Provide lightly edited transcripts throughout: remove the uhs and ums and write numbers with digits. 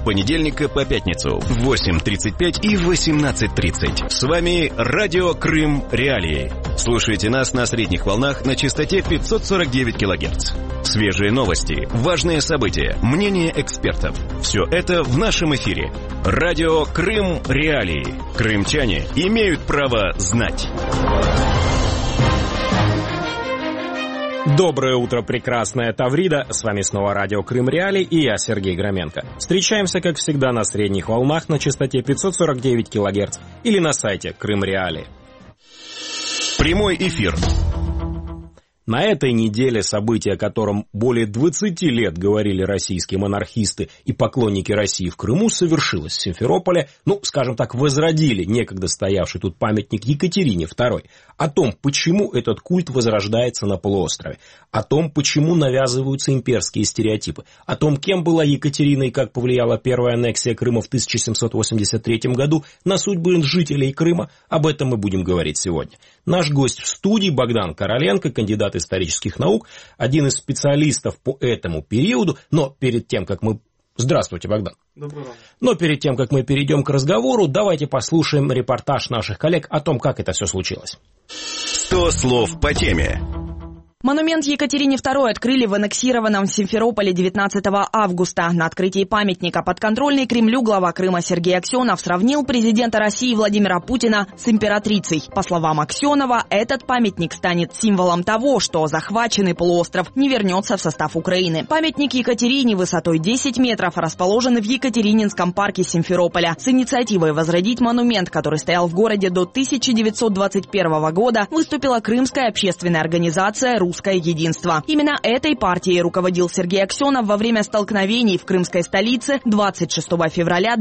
понедельника по пятницу в 8:35 и 18:30. С вами Радио Крым Реалии. Слушайте нас на средних волнах на частоте 549 кГц. Свежие новости, важные события, мнения экспертов. Все это в нашем эфире. Радио Крым Реалии. Крымчане имеют право знать. Доброе утро, прекрасная Таврида. С вами снова Радио Крым Реалии и я, Сергей Громенко. Встречаемся, как всегда, на средних волнах на частоте 549 кГц или на сайте Крым Реалии. Прямой эфир. На этой неделе событие, о котором более 20 лет говорили российские монархисты и поклонники России в Крыму, совершилось. В Симферополе, скажем так, возродили некогда стоявший тут памятник Екатерине II. О том, почему этот культ возрождается на полуострове. О том, почему навязываются имперские стереотипы. О том, кем была Екатерина и как повлияла первая аннексия Крыма в 1783 году на судьбы жителей Крыма. Об этом мы будем говорить сегодня. Наш гость в студии Богдан Короленко, кандидат исторических наук, один из специалистов по этому периоду. Но перед тем, как мы... Здравствуйте, Богдан. Доброго. Но перед тем, как мы перейдем к разговору, давайте послушаем репортаж наших коллег о том, как это все случилось. 100 слов по теме. Монумент Екатерине II открыли в аннексированном Симферополе 19 августа. На открытии памятника подконтрольный Кремлю глава Крыма Сергей Аксенов сравнил президента России Владимира Путина с императрицей. По словам Аксенова, этот памятник станет символом того, что захваченный полуостров не вернется в состав Украины. Памятник Екатерине высотой 10 метров расположен в Екатерининском парке Симферополя. С инициативой возродить монумент, который стоял в городе до 1921 года, выступила крымская общественная организация «Русское единство». Именно этой партией руководил Сергей Аксенов во время столкновений в крымской столице 26 февраля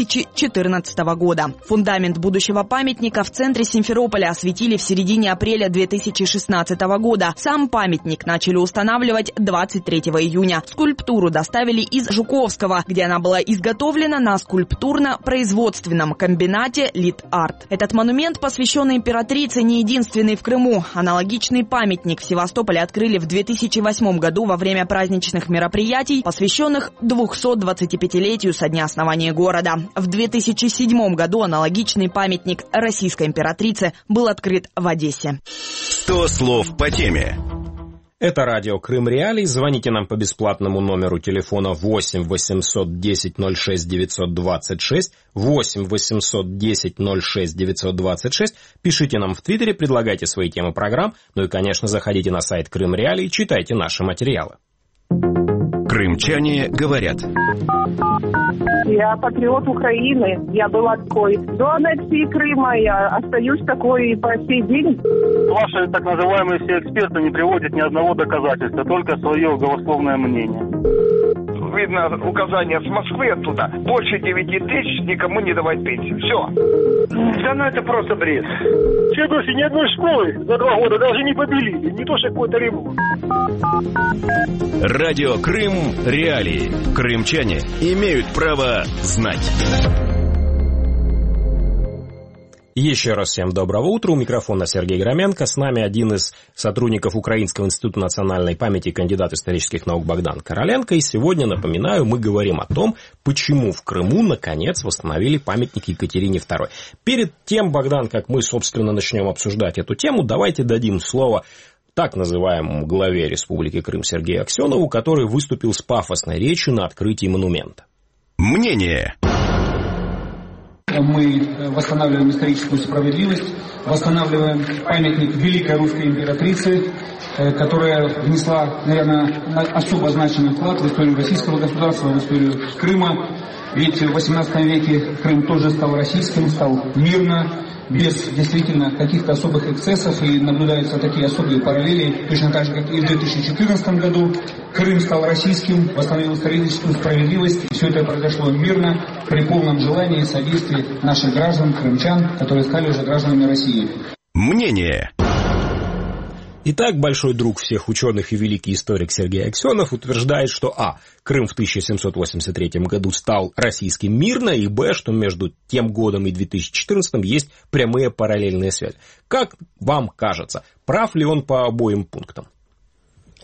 2014 года. Фундамент будущего памятника в центре Симферополя осветили в середине апреля 2016 года. Сам памятник начали устанавливать 23 июня. Скульптуру доставили из Жуковского, где она была изготовлена на скульптурно-производственном комбинате «Лит-Арт». Этот монумент, посвященный императрице, не единственный в Крыму. Аналогичный памятник в Севастополе открыли в 2008 году во время праздничных мероприятий, посвященных 225-летию со дня основания города. В 2007 году аналогичный памятник российской императрице был открыт в Одессе. 100 слов по теме. Это радио Крым Реалии. Звоните нам по бесплатному номеру телефона 8 810 06 926, 8 810 06 926. Пишите нам в Твиттере, предлагайте свои темы программ. Ну и, конечно, заходите на сайт Крым Реалии, читайте наши материалы. Крымчане говорят. Я патриот Украины. Я была такой до аннексии Крыма. Я остаюсь такой и по сей день. Ваши так называемые все эксперты не приводят ни одного доказательства, только свое голословное мнение. Видно указание с Москвы оттуда. Больше 9 тысяч никому не давать пенсию. Все. Да это просто бред. Все души ни одной школы за 2 года даже не побелили. Не то, что какой-то ремонт. Радио Крым Реалии. Крымчане имеют право знать. Еще раз всем доброго утра. У микрофона Сергей Громенко. С нами один из сотрудников Украинского института национальной памяти, кандидат исторических наук Богдан Короленко. И сегодня, напоминаю, мы говорим о том, почему в Крыму, наконец, восстановили памятник Екатерине II. Перед тем, Богдан, как мы, собственно, начнем обсуждать эту тему, давайте дадим слово так называемому главе Республики Крым Сергею Аксенову, который выступил с пафосной речью на открытии монумента. Мнение. Мы восстанавливаем историческую справедливость, восстанавливаем памятник великой русской императрицы, которая внесла, наверное, особо значимый вклад в историю российского государства, в историю Крыма. Ведь в XVIII веке Крым тоже стал российским, стал мирно, без действительно каких-то особых эксцессов, и наблюдаются такие особые параллели, точно так же, как и в 2014 году. Крым стал российским, восстановил историческую справедливость, и все это произошло мирно, при полном желании и содействии наших граждан, крымчан, которые стали уже гражданами России. Мнение. Итак, большой друг всех ученых и великий историк Сергей Аксенов утверждает, что Крым в 1783 году стал российским мирно, и что между тем годом и 2014 есть прямые параллельные связи. Как вам кажется, прав ли он по обоим пунктам?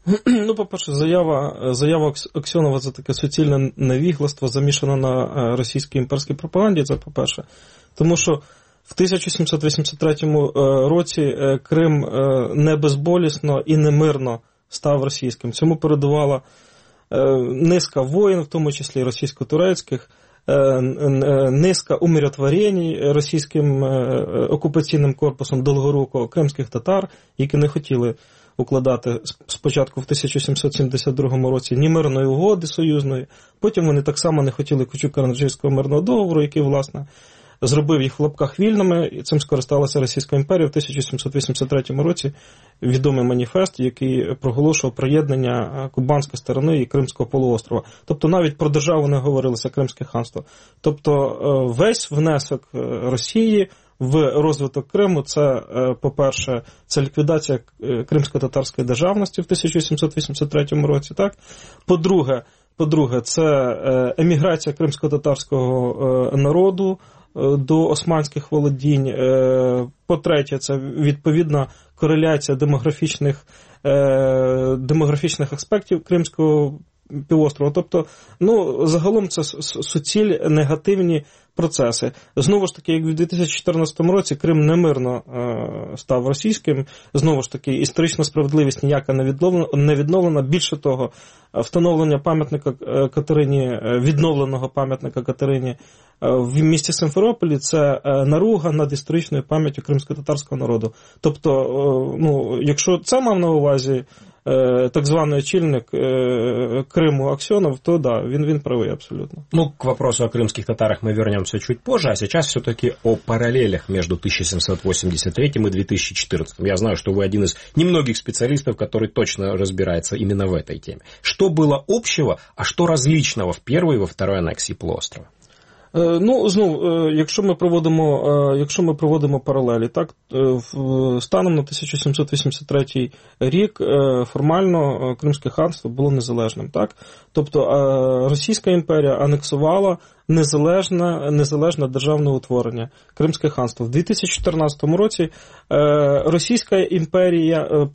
Ну, по-перше, заява Аксьонова – це таке суцільне невігластво, замішане на російській імперській пропаганді, це по-перше. Тому що в 1783 році Крим не безболісно і не мирно став російським. Цьому передувала низка воєн, в тому числі російсько-турецьких, низка умиротворень російським окупаційним корпусом Долгоруко кримських татар, які не хотіли укладати спочатку в 1772 році ні мирної угоди союзної, потім вони так само не хотіли Кучук-Караджийського мирного договору, який, власне, зробив їх в лапках вільними, і цим скористалася Російська імперія в 1783 році. Відомий маніфест, який проголошував приєднання кубанської сторони і Кримського полуострова. Тобто навіть про державу не говорилося Кримське ханство. Тобто весь внесок Росії в розвиток Криму, це, по-перше, це ліквідація кримсько-татарської державності в 1783 році, так? По-друге, це еміграція кримсько-татарського народу до османських володінь. По-третє, це відповідна кореляція демографічних аспектів Кримського півострова. Тобто, загалом це суціль негативні процеси. Знову ж таки, як в 2014 році Крим немирно став російським, знову ж таки, історична справедливість ніяка не відновлена. Більше того, встановлення пам'ятника Катерині, відновленого пам'ятника Катерині в місті Симферополі – це наруга над історичною пам'яттю кримсько-татарського народу. Тобто, якщо це мав на увазі так званый очільник Крыму Аксенов, то да, він правый абсолютно. К вопросу о крымских татарах мы вернемся чуть позже, а сейчас все-таки о параллелях между 1783 и 2014. Я знаю, что вы один из немногих специалистов, который точно разбирается именно в этой теме. Что было общего, а что различного в первой и во второй аннексии полуострова? Якщо ми проводимо паралелі, так, станом на 1783 рік формально Кримське ханство було незалежним, так? Тобто Російська імперія анексувала незалежне державне утворення Кримське ханство. В 2014 році Російська імперія,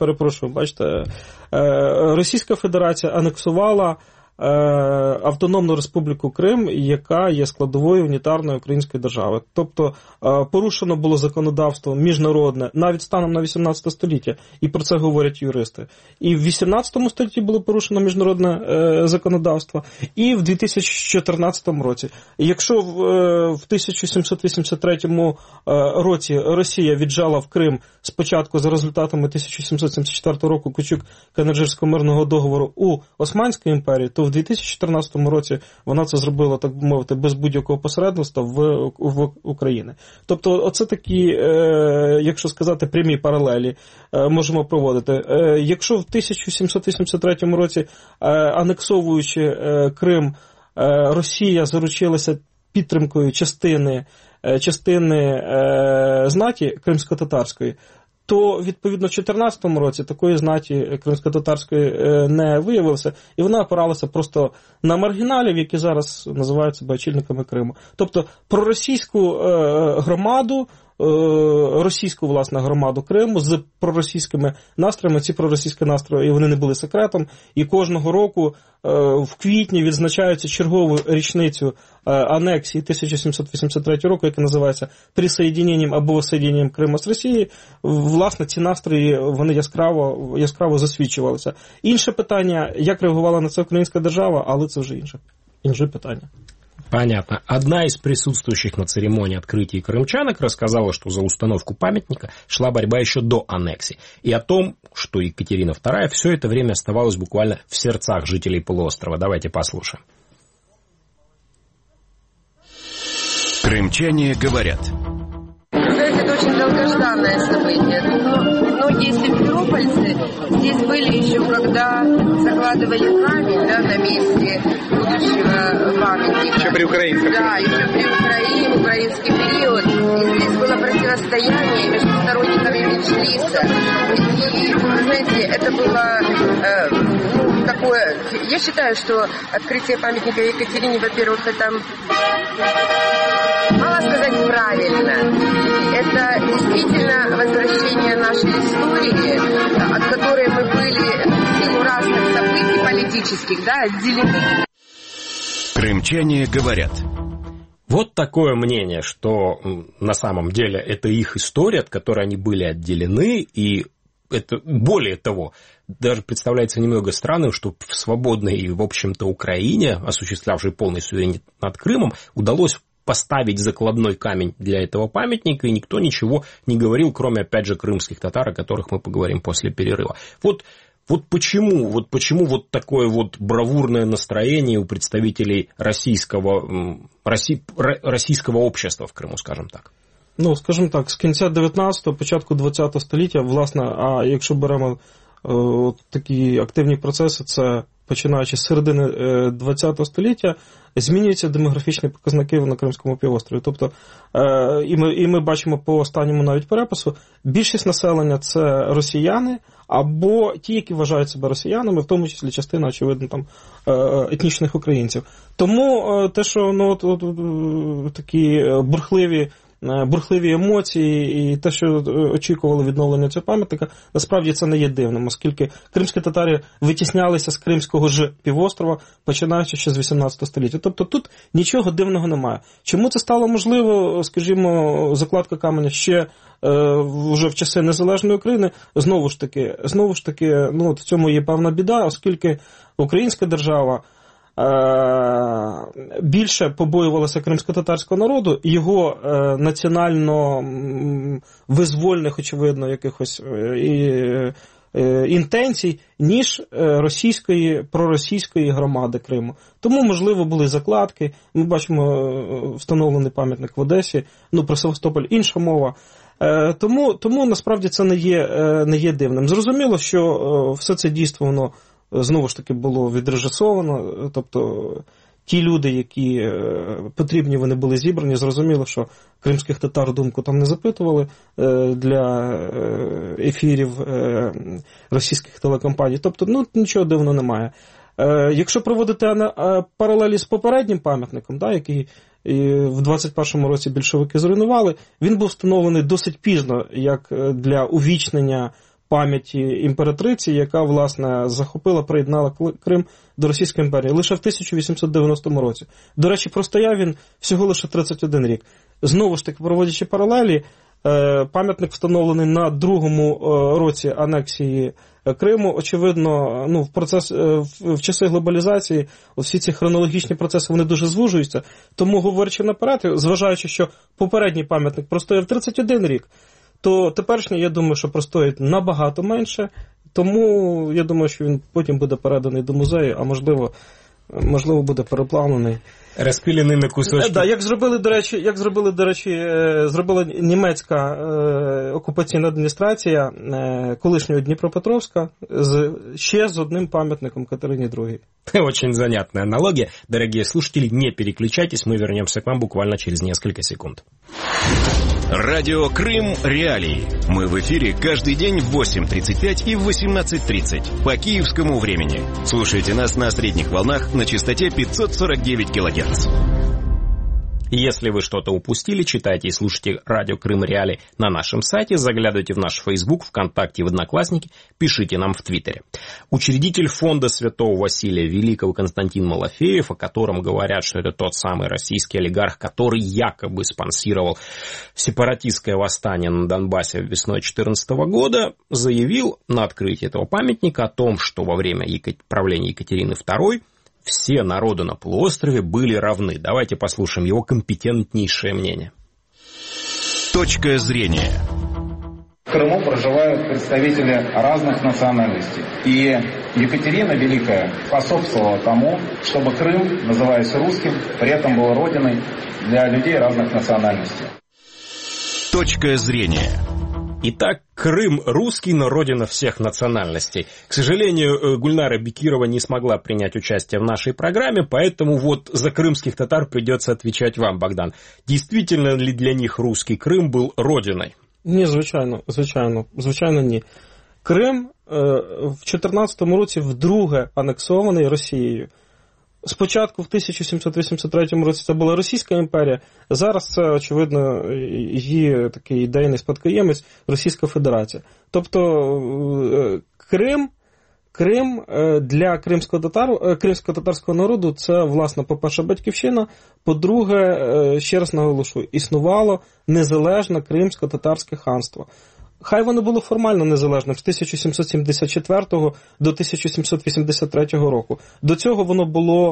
Російська Федерація анексувала Автономну Республіку Крим, яка є складовою унітарної української держави. Тобто порушено було законодавство міжнародне навіть станом на 18 століття, і про це говорять юристи. І в 18 столітті було порушено міжнародне законодавство, і в 2014 році. Якщо в 1783 році Росія віджала в Крим спочатку за результатами 1774 року Кучук-Канаджирського мирного договору у Османській імперії, то в 2014 році вона це зробила, так би мовити, без будь-якого посередництва в Україні. Тобто оце такі, якщо сказати, прямі паралелі можемо проводити. Якщо в 1783 році, анексовуючи Крим, Росія заручилася підтримкою частини знаті кримсько-татарської, то, відповідно, в 2014 році такої знаті кримсько-татарської не виявилося, і вона опиралася просто на маргіналів, які зараз називають себе очільниками Криму. Тобто проросійську громаду, власне, громаду Криму з проросійськими настроями. Ці проросійські настрої, вони не були секретом, і кожного року в квітні відзначаються чергову річницю анексії 1783 року, яка називається «Присоєдненням або воссоєдненням Криму з Росії». Власне, ці настрої, вони яскраво засвідчувалися. Інше питання, як реагувала на це українська держава, але це вже інше питання. Понятно. Одна из присутствующих на церемонии открытия крымчанок рассказала, что за установку памятника шла борьба еще до аннексии. И о том, что Екатерина II все это время оставалась буквально в сердцах жителей полуострова. Давайте послушаем. Крымчане говорят. Знаете, это очень долгожданное событие. Многие симферопольцы здесь были еще, когда закладывали камень, на месте будущего памятника. Еще при украинском. Да, еще при украинский период. И здесь было противостояние между сторонниками Меджлиса. И, вы знаете, это было такое... Я считаю, что открытие памятника Екатерине, во-первых, это... Мало сказать правильно. Это действительно возвращение нашей истории, от которой мы были в силу разных событий политических, да, отделены. Крымчане говорят. Вот такое мнение, что на самом деле это их история, от которой они были отделены, и это, более того, даже представляется немного странным, что в свободной, в общем-то, Украине, осуществлявшей полный суверенитет над Крымом, удалось поставить закладной камень для этого памятника, и никто ничего не говорил, кроме, опять же, крымских татар, о которых мы поговорим после перерыва. Вот почему вот такое вот бравурное настроение у представителей российского общества в Криму, скажем так? Ну, скажімо так, з кінця 19-го, початку 20-го століття, власне, а якщо беремо такі активні процеси, це починаючи з середини 20-го століття, змінюються демографічні показники на Кримському півострові. Тобто, і ми бачимо по останньому навіть перепису, більшість населення – це росіяни, або ті, які вважають себе росіянами, в тому числі частина, очевидно, там, етнічних українців. Тому те, що такі бурхливі емоції і те, що очікували відновлення цього пам'ятника, насправді це не є дивним, оскільки кримські татари витіснялися з Кримського ж півострова, починаючи ще з 18 століття. Тобто тут нічого дивного немає. Чому це стало можливо, скажімо, закладка каменя ще вже в часи незалежної України? Знову ж таки, в цьому є певна біда, оскільки українська держава більше побоювалася кримсько-татарського народу, його національно визвольних, очевидно, якихось інтенцій, ніж проросійської громади Криму. Тому, можливо, були закладки. Ми бачимо встановлений пам'ятник в Одесі, про Севастополь інша мова. Тому насправді це не є дивним. Зрозуміло, що все це дійство, воно знову ж таки було відрежисовано, тобто ті люди, які потрібні, вони були зібрані. Зрозуміло, що кримських татар думку там не запитували для ефірів російських телекомпаній. Тобто, нічого дивного немає. Якщо проводити паралелі з попереднім пам'ятником, який в 21-му році більшовики зруйнували, він був встановлений досить пізно, як для увічнення пам'яті імператриці, яка, власне, захопила, приєднала Крим до Російської імперії лише в 1890 році. До речі, простояв він всього лише 31 рік. Знову ж таки, проводячи паралелі, пам'ятник встановлений на другому році анексії Криму. Очевидно, в часи глобалізації всі ці хронологічні процеси, вони дуже звужуються. Тому, говорячи наперед, зважаючи, що попередній пам'ятник простояв 31 рік, то теперішній, я думаю, що простоїть набагато менше, тому я думаю, що він потім буде переданий до музею, а можливо буде переплавлений. Розпилений на кусочки. Так, як зробила, до речі, німецька окупаційна адміністрація колишнього Дніпропетровська ще з одним пам'ятником Катерині II. Очень занятная аналогия. Дорогие слушатели, не переключайтесь, мы вернемся к вам буквально через несколько секунд. Радио Крым Реалии. Мы в эфире каждый день в 8:35 и в 18:30 по киевскому времени. Слушайте нас на средних волнах на частоте 549 кГц. Если вы что-то упустили, читайте и слушайте Радио Крым Реалии на нашем сайте, заглядывайте в наш Facebook, ВКонтакте, в Одноклассники, пишите нам в Твиттере. Учредитель фонда Святого Василия Великого Константин Малафеев, о котором говорят, что это тот самый российский олигарх, который якобы спонсировал сепаратистское восстание на Донбассе весной 2014 года, заявил на открытии этого памятника о том, что во время правления Екатерины II все народы на полуострове были равны. Давайте послушаем его компетентнейшее мнение. Точка зрения. В Крыму проживают представители разных национальностей. И Екатерина Великая способствовала тому, чтобы Крым, называясь русским, при этом был родиной для людей разных национальностей. Точка зрения. Итак, Крым русский, но родина всех национальностей. К сожалению, Гульнара Бекирова не смогла принять участие в нашей программе, поэтому вот за крымских татар придется отвечать вам, Богдан. Действительно ли для них русский Крым был родиной? Ні, звичайно ні. Крим в 2014 році вдруге анексований Росією. Спочатку в 1783 році це була Російська імперія, зараз це, очевидно, її такий ідейний спадкоємець Російська Федерація. Тобто Крим Крим для кримсько-татарського народу це, власне, по-перше, батьківщина, по-друге, ще раз наголошую, існувало незалежне кримсько-татарське ханство. Хай воно було формально незалежним з 1774 до 1783 року. До цього воно було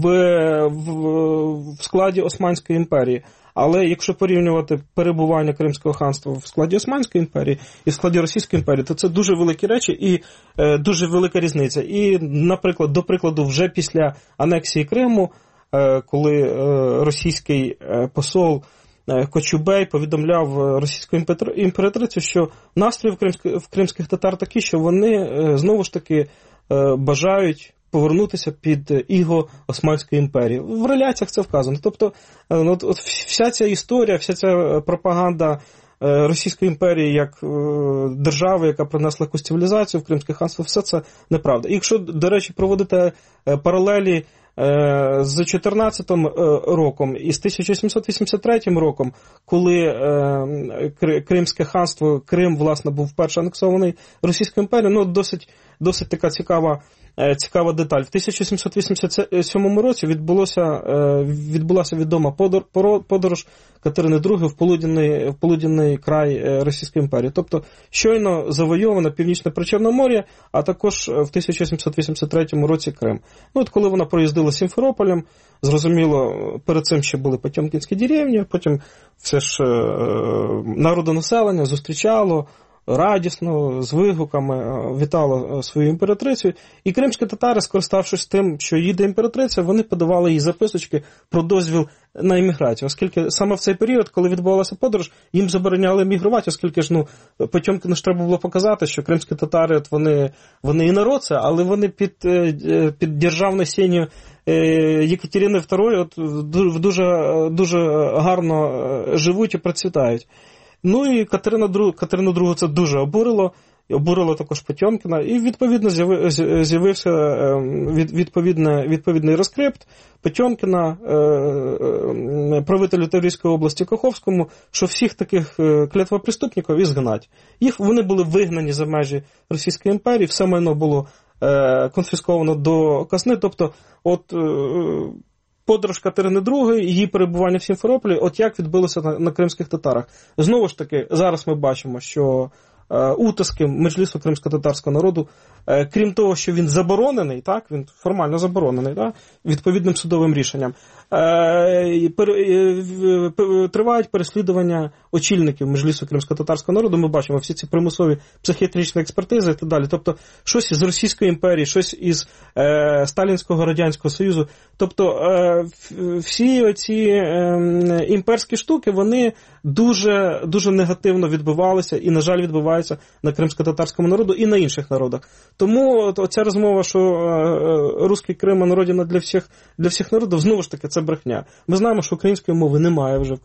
в складі Османської імперії. Але якщо порівнювати перебування Кримського ханства в складі Османської імперії і в складі Російської імперії, то це дуже великі речі і дуже велика різниця. І, наприклад, до прикладу, вже після анексії Криму, коли російський посол Кочубей повідомляв російську імператрицю, що настрої в кримських татар такі, що вони знову ж таки бажають повернутися під іго Османської імперії. В реляціях це вказано. Тобто от вся ця історія, вся ця пропаганда Російської імперії як держави, яка принесла якусь цивілізацію в Кримське ханство, все це неправда. І якщо, до речі, проводити паралелі з 14 роком і з 1783 роком, коли Кримське ханство, Крим, власне, був вперше анексований Російською імперією, досить така цікава деталь. В 1787 році відбулася відома подорож Катерини II в полуденний край Російської імперії. Тобто щойно завойоване Північне Причорномор'я, а також в 1783 році Крим. От коли вона проїздила Сімферополем, зрозуміло, перед цим ще були Потьомкінські деревні, потім все ж народонаселення зустрічало, радісно, з вигуками вітало свою імператрицю. І кримські татари, скориставшись тим, що їде імператриця, вони подавали їй записочки про дозвіл на імміграцію. Оскільки саме в цей період, коли відбувалася подорож, їм забороняли емігрувати, оскільки ж, Потьомкіну ж треба було показати, що кримські татари, вони і народ це, але вони під державною сінню Єкатерини II дуже гарно живуть і процвітають. І Катерину II це дуже обурило також Потьомкіна, і відповідно з'явився відповідний розкрипт Потьомкіна, правителю Таврійської області Каховському, що всіх таких клятвопреступників ізгнать. Вони були вигнані за межі Російської імперії, все майно було конфісковано до казни, тобто подорож Катерини II, її перебування в Сімферополі, от як відбилося на кримських татарах. Знову ж таки, зараз ми бачимо, що утиски Меджлісу кримсько-татарського народу, крім того, що він заборонений, так, він формально заборонений, так, відповідним судовим рішенням, тривають переслідування очільників Меджлісу кримсько-татарського народу, ми бачимо всі ці примусові психіатричні експертизи і так далі. Тобто, щось із Російської імперії, щось із Сталінського Радянського Союзу. Тобто, всі оці імперські штуки, вони дуже, дуже негативно відбувалися і, на жаль, відбуваються на кримсько-татарському народу і на інших народах. Тому оця розмова, що руський Крим – родина для всіх народів, знову ж таки, це брехня. Ми знаємо, що української мови немає вже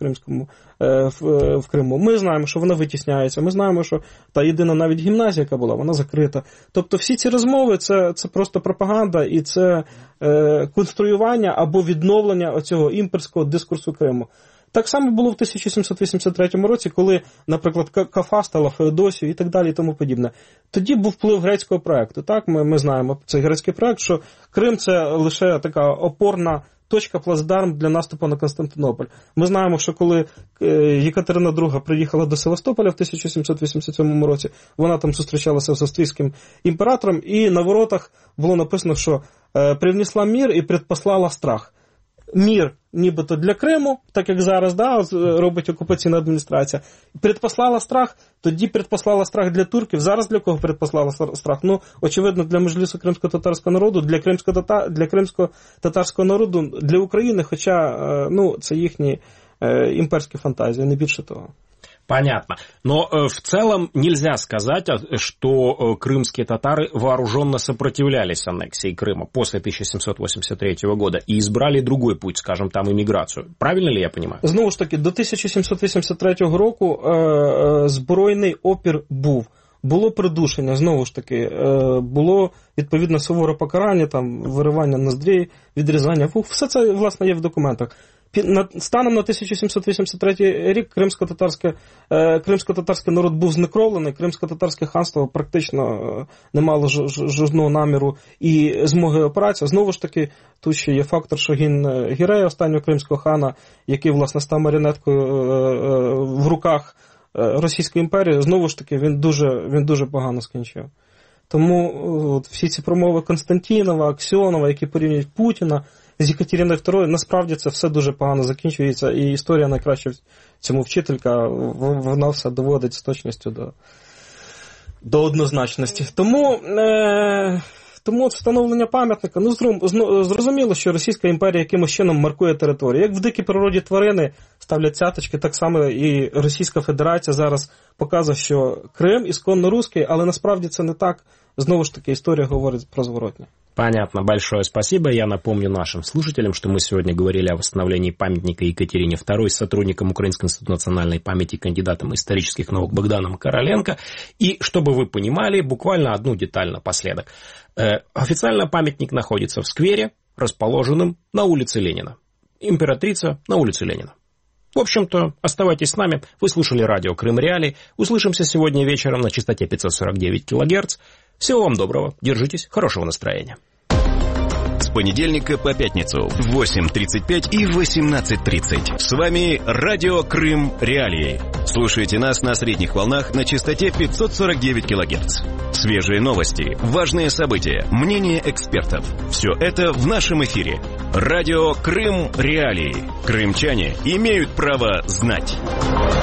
в Криму. Ми знаємо, що вона витісняється. Ми знаємо, що та єдина навіть гімназія, яка була, вона закрита. Тобто всі ці розмови – це просто пропаганда і це конструювання або відновлення оцього імперського дискурсу Криму. Так само було в 1783 році, коли, наприклад, Кафа стала Феодосією і так далі і тому подібне. Тоді був вплив грецького проєкту. Так, ми знаємо цей грецький проєкт, що Крим – це лише така опорна точка, плацдарм для наступу на Константинополь. Ми знаємо, що коли Єкатерина II приїхала до Севастополя в 1787 році, вона там зустрічалася з австрійським імператором, і на воротах було написано, що «привнесла мир і предпослала страх». Мір нібито для Криму, так як зараз робить окупаційна адміністрація. Предпослала страх, тоді предпослала страх для турків. Зараз для кого предпослала страх? Очевидно, для Меджлісу кримсько-татарського народу, для кримсько-татарського народу, для України, хоча це їхні імперські фантазії, не більше того. Понятно. Но в целом нельзя сказать, что крымские татары вооруженно сопротивлялись аннексии Крыма после 1783 года и избрали другой путь, скажем, там, иммиграцию. Правильно ли я понимаю? Знову ж таки, до 1783 року збройний опір був. Було придушення, знову ж таки, було відповідно суворе покарання, там, виривання ноздрій, відрізання вух. Все це, власне, є в документах. Станом на 1783 рік кримсько-татарський народ був знекровлений, кримсько-татарське ханство практично не мало жодного наміру і змоги опиратися. Знову ж таки, тут ще є фактор Шогін Гірея, останнього кримського хана, який, власне, став маріонеткою в руках Російської імперії. Знову ж таки, він дуже погано скінчив. Тому всі ці промови Константінова, Аксьонова, які порівнюють Путіна з Єкатериною II, насправді це все дуже погано закінчується, і історія найкраща в цьому вчителька, вона все доводить з точністю до однозначності. Тому встановлення пам'ятника, зрозуміло, що Російська імперія якимось чином маркує територію. Як в дикій природі тварини ставлять цяточки, так само і Російська Федерація зараз показує, що Крим ісконно русский, але насправді це не так. Знову ж таки, история говорит про зворотне. Понятно, большое спасибо. Я напомню нашим слушателям, что мы сегодня говорили о восстановлении памятника Екатерине II с сотрудником Украинского института национальной памяти, кандидатом исторических наук Богданом Короленко. И, чтобы вы понимали, буквально одну деталь напоследок. Официально памятник находится в сквере, расположенном на улице Ленина. Императрица на улице Ленина. В общем-то, оставайтесь с нами. Вы слушали радио Крым Реалии. Услышимся сегодня вечером на частоте 549 кГц. Всего вам доброго, держитесь, хорошего настроения. С понедельника по пятницу в 8:35 и 18:30. С вами радио Крым Реалии. Слушайте нас на средних волнах на частоте 549 кГц. Свежие новости, важные события, мнения экспертов. Все это в нашем эфире. Радио Крым Реалии. Крымчане имеют право знать.